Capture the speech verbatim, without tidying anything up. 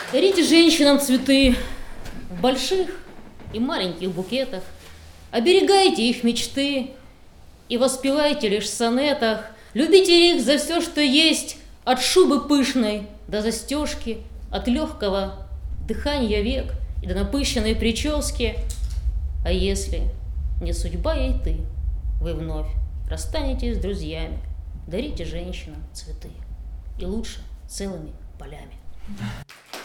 Дарите женщинам цветы в больших и маленьких букетах, оберегайте их мечты и воспевайте лишь в сонетах, любите их за все, что есть, от шубы пышной до застежки, от легкого дыхания век и до напыщенной прически. А если не судьба ей ты, вы вновь расстанетесь с друзьями, дарите женщинам цветы, и лучше целыми полями.